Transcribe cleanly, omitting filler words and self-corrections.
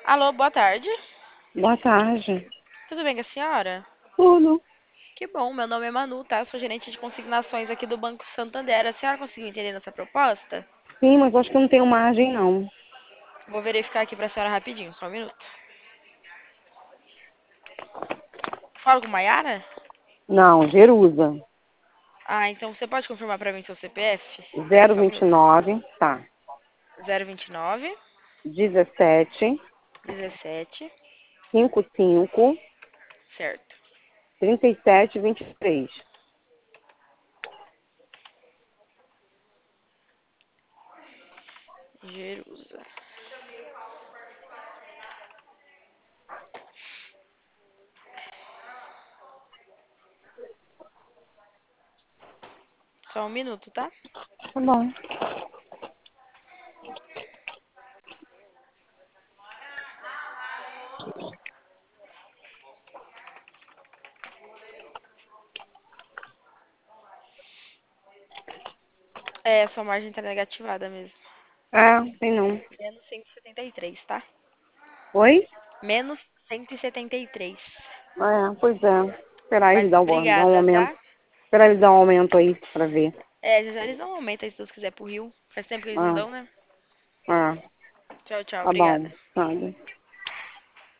Alô, boa tarde. Boa tarde. Tudo bem com a senhora? Tudo. Que bom, meu nome é Manu, tá? Eu sou gerente de consignações aqui do Banco Santander. A senhora conseguiu entender nossa proposta? Sim, mas acho que eu não tenho margem, não. Vou verificar aqui pra senhora rapidinho, só um minuto. Fala com Maiara? Não, Jerusa. Ah, então você pode confirmar pra mim seu CPF? Zero Só um vinte e minuto. nove, tá. 029 17 17, 55 certo. 37 23. Jerusa. Só um minuto, tá? Tá bom. É, sua margem tá negativada mesmo. Tem não. Menos 173, tá? Oi? Menos 173. Pois é. Esperar Mas ele dar um obrigada, aumento. tá? Esperar ele dar um aumento aí pra ver. É, já eles dão um aumento aí se Deus quiser pro Rio. Faz tempo que eles não Ah, dão, né? ah, Tchau, tchau. tá bom. Obrigada. Nada.